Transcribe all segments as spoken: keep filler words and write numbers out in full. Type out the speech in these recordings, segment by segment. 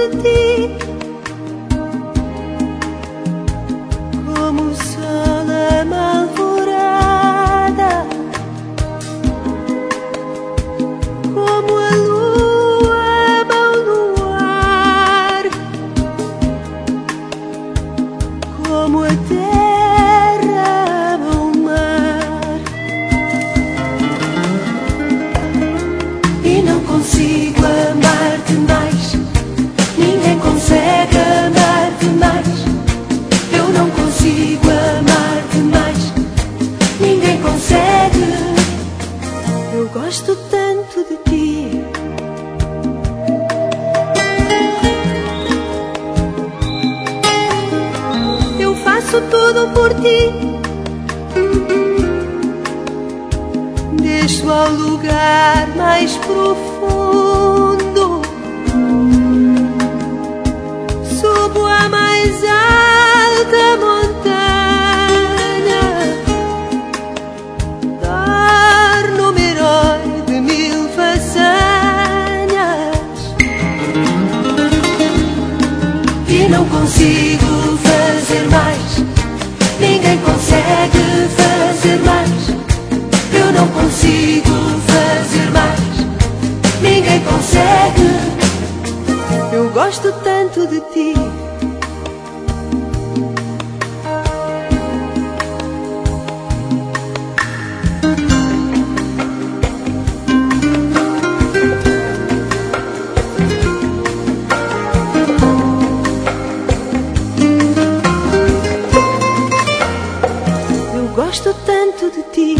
de ti, como o sol a uma alvorada, como a lua ao luar, como a terra ao mar. E não consigo amar-te mais, ninguém consegue amar-te mais. Eu não consigo amar-te mais, ninguém consegue. Eu gosto tanto de ti. Eu faço tudo por ti, deixo ao lugar mais profundo, subo a mais alta montanha, torno-me herói de mil façanhas. E não consigo fazer mais, ninguém consegue fazer mais. Eu não consigo fazer mais, ninguém consegue. Eu gosto tanto de ti. Eu gosto tanto de ti.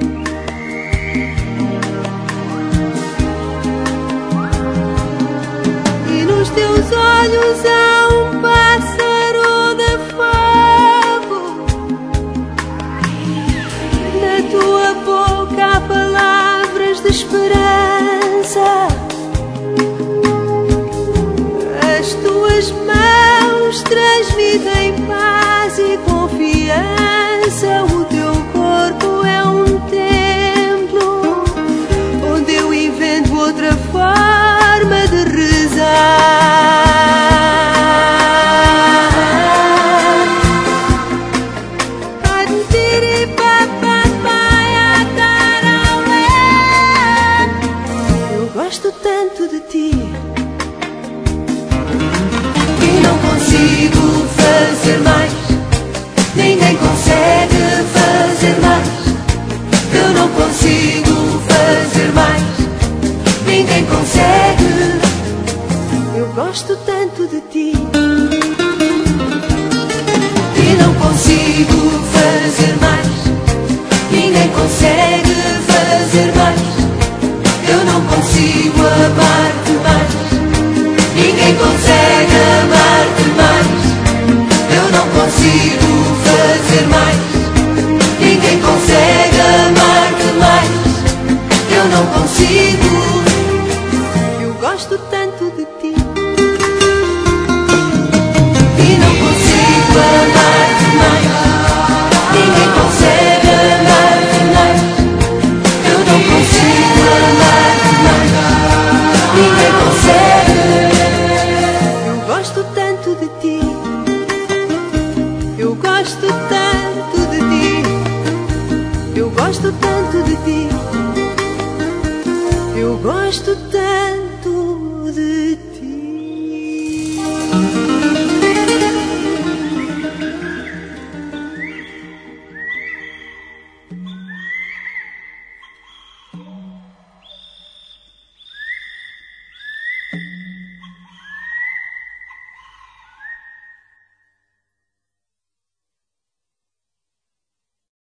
Nos teus olhos há um pássaro de fogo, na tua boca há palavras de esperança, as tuas mãos transmitem paz e confiança. O teu corpo é um templo onde eu invento outra forma de rezar. Eu gosto tanto de ti. E não consigo fazer mais, ninguém consegue fazer mais. Eu não consigo fazer mais, ninguém consegue. Eu gosto tanto de ti. E não consigo fazer mais, ninguém consegue fazer mais. Eu não consigo amar-te mais, ninguém consegue amar-te mais. Eu não consigo fazer mais, ninguém consegue amar-te mais. Eu não consigo. Eu gosto tanto de ti. E não consigo amar-te mais, ninguém consegue amar-te mais. Eu não consigo amar-te mais, ninguém consegue. Eu gosto tanto de ti. Eu gosto tanto de ti. Eu gosto tanto de ti. Eu gosto tanto.